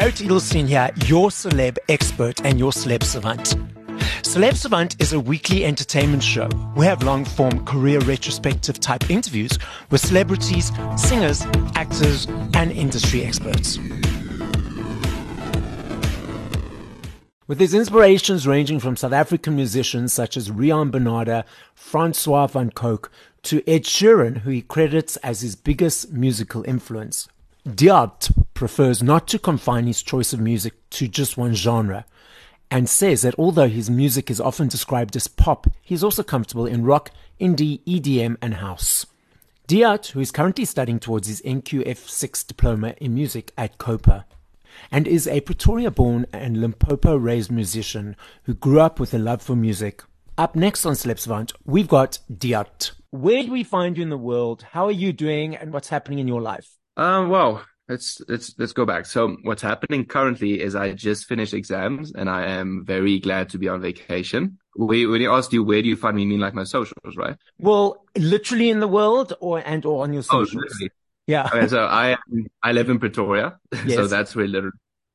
Gerrit Edelstein here, your celeb expert and your celeb savant. Celeb Savant is a weekly entertainment show. We have long-form career retrospective type interviews with celebrities, singers, actors, and industry experts. With his inspirations ranging from South African musicians such as Riaan Bernarda, Francois van Coke, to Ed Sheeran, who he credits as his biggest musical influence. Diat prefers not to confine his choice of music to just one genre, and says that although his music is often described as pop, he's also comfortable in rock, indie, EDM, and house. Diat, who is currently studying towards his NQF6 diploma in music at COPA, and is a Pretoria-born and Limpopo-raised musician who grew up with a love for music. Up next on Celeb Savant, we've got Diat. Where do we find you in the world? How are you doing, and what's happening in your life? Well, let's go back. So what's happening currently is I just finished exams and I am very glad to be on vacation. When you asked you where do you find me, you mean like my socials, right? Well, literally in the world or on your socials? Oh, literally. Yeah. Okay, so I live in Pretoria, Yes. so that's where literally.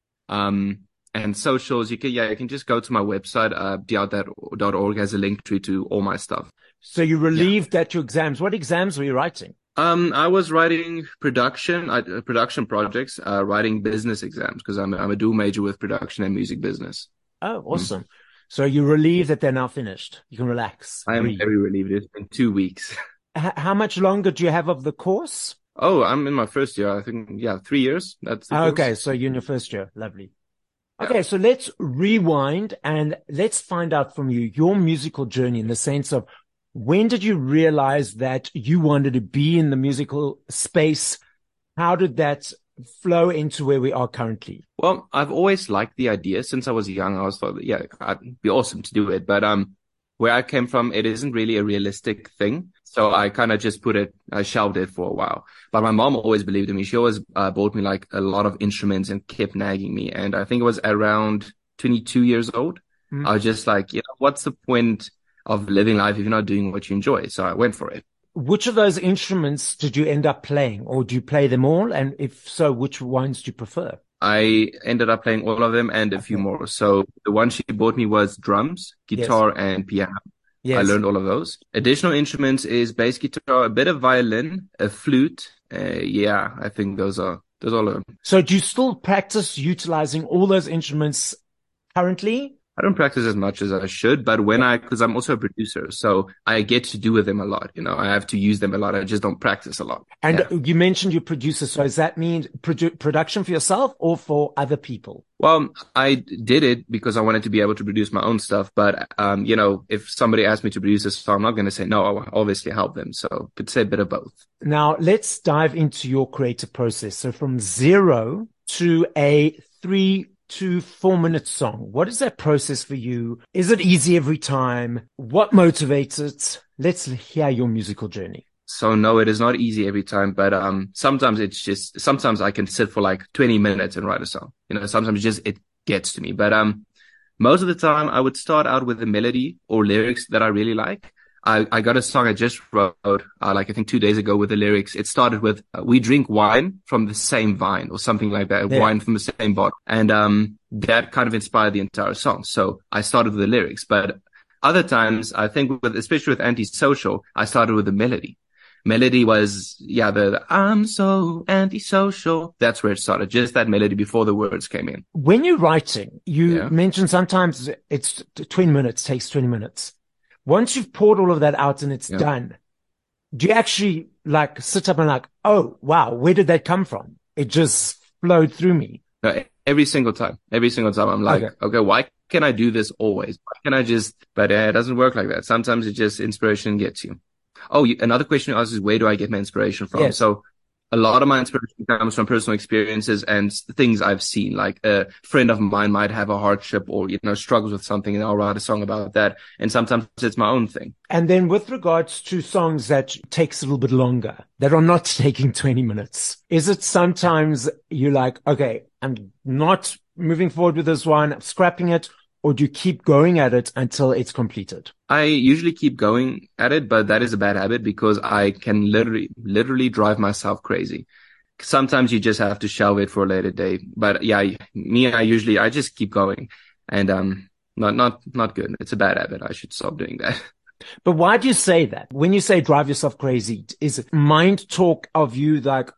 And socials, you can just go to my website, diat.org has a link to all my stuff. So you relieved at your exams. What exams were you writing? I was writing production projects, writing business exams because I'm a dual major with production and music business. Oh, awesome. So you're relieved that they're now finished. You can relax. I am breathe. very relieved. It's been 2 weeks. How much longer do you have of the course? Oh, I'm in my first year. I think, 3 years. That's the course. Okay, so you're in your first year. Lovely. Yeah. Okay, so let's rewind and let's find out from you your musical journey in the sense of when did you realize that you wanted to be in the musical space? How did that flow into where we are currently? Well, I've always liked the idea since I was young. I was thought, it'd be awesome to do it. But where I came from, it isn't really a realistic thing. So I kind of just I shelved it for a while. But my mom always believed in me. She always bought me like a lot of instruments and kept nagging me. And I think it was around 22 years old. I was just like, what's the point of living life if you're not doing what you enjoy? So I went for it. Which of those instruments did you end up playing, or do you play them all? And if so, which ones do you prefer? I ended up playing all of them and a few more. So the one she bought me was drums, guitar, and piano. Yes. I learned all of those. Additional instruments is bass guitar, a bit of violin, a flute. I think those all of them. So do you still practice utilizing all those instruments currently? I don't practice as much as I should, but because I'm also a producer, so I get to do with them a lot. I have to use them a lot. I just don't practice a lot. And you mentioned you're producer. So does that mean production for yourself or for other people? Well, I did it because I wanted to be able to produce my own stuff. But, if somebody asked me to produce a song, I'm not going to say no. I'll obviously help them. So it's a bit of both. Now let's dive into your creative process. So from 0 to a 3 to 4 minute song. What is that process for you? Is it easy every time? What motivates it? Let's hear your musical journey. So no, it is not easy every time, but sometimes I can sit for like 20 minutes and write a song. Sometimes it gets to me. But most of the time I would start out with a melody or lyrics that I really like. I got a song I just wrote, I think 2 days ago with the lyrics. It started with, we drink wine from the same vine or something like that, wine from the same bottle. And, that kind of inspired the entire song. So I started with the lyrics, but other times I think especially with Antisocial, I started with the melody. Melody was, the I'm so antisocial. That's where it started. Just that melody before the words came in. When you're writing, you mentioned sometimes it's 20 minutes, takes 20 minutes. Once you've poured all of that out and it's done, do you actually sit up and oh, wow, where did that come from? It just flowed through me. No, every single time I'm like, okay, why can I do this always? Why can I but it doesn't work like that. Sometimes it just inspiration gets you. Oh, another question you asked is where do I get my inspiration from? Yes. So a lot of my inspiration comes from personal experiences and things I've seen. Like a friend of mine might have a hardship or, struggles with something and I'll write a song about that. And sometimes it's my own thing. And then with regards to songs that takes a little bit longer, that are not taking 20 minutes, is it sometimes you're like, okay, I'm not moving forward with this one, I'm scrapping it, or do you keep going at it until it's completed? I usually keep going at it, but that is a bad habit because I can literally drive myself crazy. sometimes you just have to shelve it for a later day. But yeah, I just keep going, and not good. It's a bad habit. I should stop doing that. But why do you say that? When you say drive yourself crazy, is it mind talk of you like,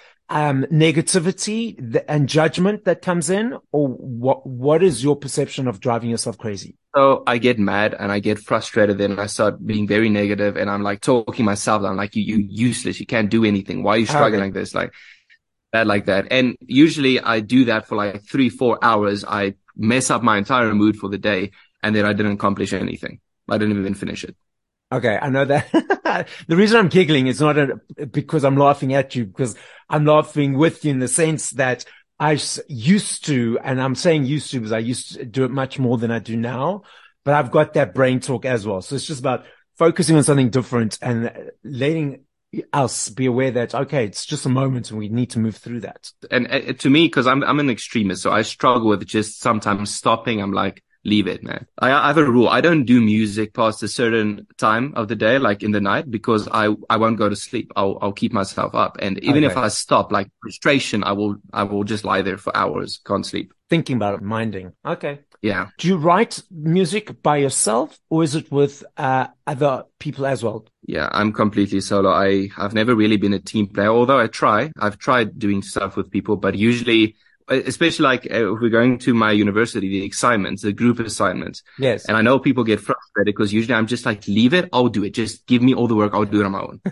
negativity and judgment that comes in, or what is your perception of driving yourself crazy? So I get mad and I get frustrated, and I start being very negative, and I'm like talking myself down, like you useless, you can't do anything. Why are you struggling like this? Like that. And usually I do that for like 3-4 hours. I mess up my entire mood for the day, and then I didn't accomplish anything. I didn't even finish it. Okay, I know that. The reason I'm giggling is not because I'm laughing at you, because I'm laughing with you in the sense that I used to, and I'm saying used to because I used to do it much more than I do now, but I've got that brain talk as well. So it's just about focusing on something different and letting us be aware that, okay, it's just a moment and we need to move through that. And to me, because I'm an extremist, so I struggle with just sometimes stopping. I'm like, leave it, man. I have a rule. I don't do music past a certain time of the day, like in the night, because I won't go to sleep. I'll keep myself up. And even if I stop, like frustration, I will just lie there for hours. Can't sleep. Thinking about it, minding. Okay. Yeah. Do you write music by yourself, or is it with other people as well? Yeah, I'm completely solo. I've never really been a team player, although I've tried doing stuff with people, but usually, especially like if we're going to my university, the group assignments. Yes. And I know people get frustrated because usually I'm just like, leave it. I'll do it. Just give me all the work. I'll do it on my own.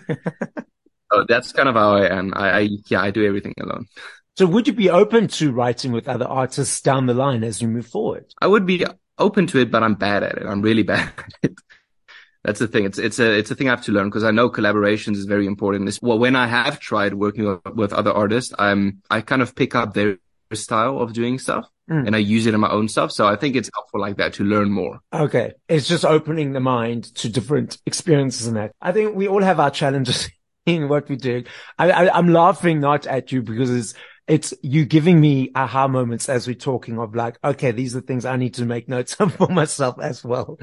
So that's kind of how I am. I do everything alone. So would you be open to writing with other artists down the line as you move forward? I would be open to it, but I'm bad at it. I'm really bad at it. That's the thing. It's a thing I have to learn, because I know collaborations is very important. Well, when I have tried working with other artists, I kind of pick up their style of doing stuff and I use it in my own stuff. So I think it's helpful like that to learn more. Okay. It's just opening the mind to different experiences in that. I think we all have our challenges in what we do. I'm laughing not at you because it's you giving me aha moments as we're talking of like, okay, these are things I need to make notes of for myself as well.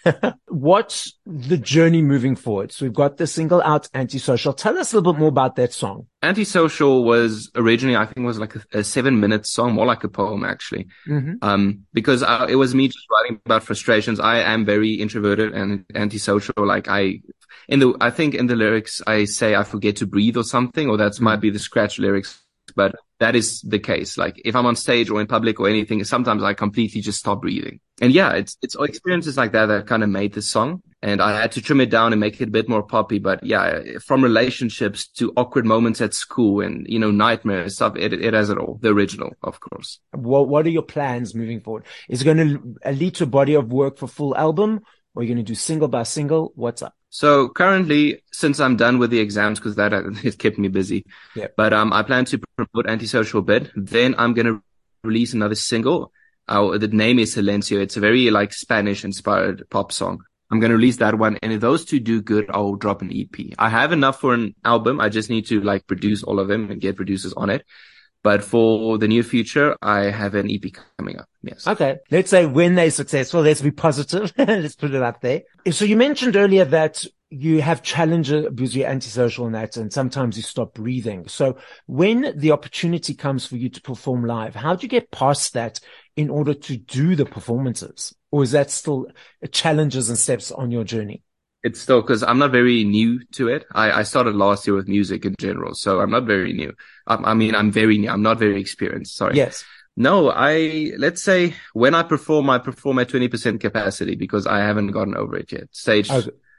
What's the journey moving forward? So we've got the single out, Antisocial. Tell us a little bit more about that song. Antisocial was originally, I think, was like a 7-minute song, more like a poem actually. Because it was me just writing about frustrations. I am very introverted and antisocial. Like I think in the lyrics, I say I forget to breathe or something, or that might be the scratch lyrics. But that is the case. Like if I'm on stage or in public or anything, sometimes I completely just stop breathing. And yeah, it's experiences like that kind of made this song. And I had to trim it down and make it a bit more poppy. But yeah, from relationships to awkward moments at school and, nightmares stuff, it has it all. The original, of course. What are your plans moving forward? Is it going to lead to a body of work for full album, or are you going to do single by single? What's up? So currently, since I'm done with the exams, because that it kept me busy, but I plan to promote Antisocial a bit. Then I'm going to release another single. The name is Silencio. It's a very like Spanish inspired pop song. I'm going to release that one. And if those two do good, I'll drop an EP. I have enough for an album. I just need to like produce all of them and get producers on it. But for the near future, I have an EP coming up. Yes. Okay. Let's say when they're successful, let's be positive. Let's put it up there. So you mentioned earlier that you have challenges because you're antisocial and that, and sometimes you stop breathing. So when the opportunity comes for you to perform live, how do you get past that in order to do the performances? Or is that still challenges and steps on your journey? It's still, because I'm not very new to it. I started last year with music in general, so I'm not very new. I'm very new. I'm not very experienced. Sorry. Yes. No, let's say when I perform at 20% capacity because I haven't gotten over it yet. Stage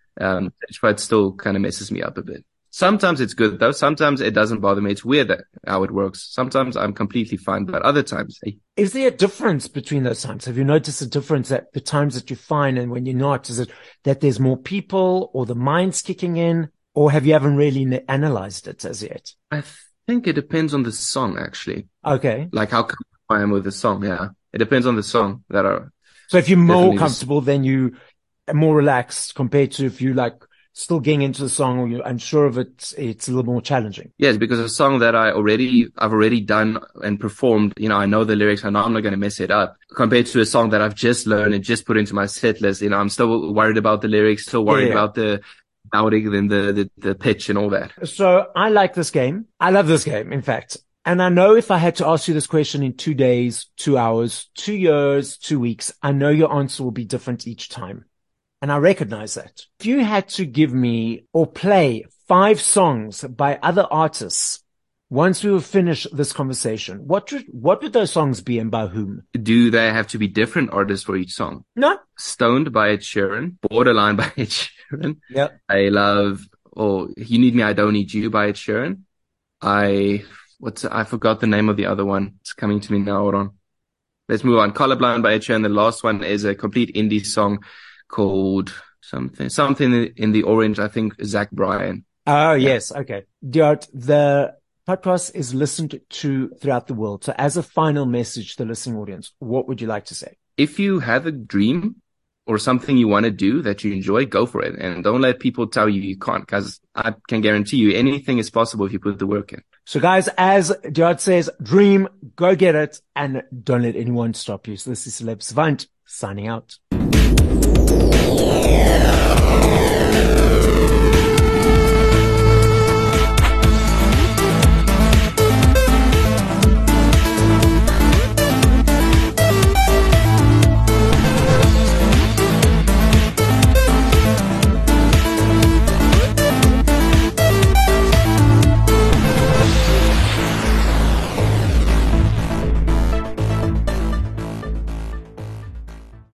fright still kind of messes me up a bit. Sometimes it's good though. Sometimes it doesn't bother me. It's weird how it works. Sometimes I'm completely fine, but other times. Is there a difference between those times? Have you noticed a difference at the times that you're fine and when you're not? Is it that there's more people or the mind's kicking in, or have you haven't really analyzed it as yet? I think it depends on the song actually. Okay. Like how comfortable I am with the song. Yeah. It depends on the song So if you're more comfortable, then you are more relaxed compared to if you like still getting into the song or you're unsure of it, it's a little more challenging. Yes, because a song that I've already done and performed, I know the lyrics, I know I'm not going to mess it up, compared to a song that I've just learned and just put into my set list. I'm still worried about the lyrics, still worried about the doubting than the pitch and all that. So I like this game. I love this game, in fact. And I know if I had to ask you this question in 2 days, 2 hours, 2 years, 2 weeks, I know your answer will be different each time. And I recognize that. If you had to give me or play 5 songs by other artists, once we will finish this conversation, what would those songs be and by whom? Do they have to be different artists for each song? No. Stoned by Ed Sheeran, Borderline by Ed Sheeran. Yep. I love, You Need Me, I Don't Need You by Ed Sheeran. I forgot the name of the other one. It's coming to me now. Hold on. Let's move on. Colorblind by Ed Sheeran. The last one is a complete indie song called something in the orange. I think Zach Bryan. Oh, yes. Okay. Djart, the podcast is listened to throughout the world. So as a final message to the listening audience, what would you like to say? If you have a dream or something you want to do that you enjoy, go for it. And don't let people tell you you can't, because I can guarantee you anything is possible if you put the work in. So guys, as Djart says, dream, go get it, and don't let anyone stop you. So this is Celeb Savant signing out.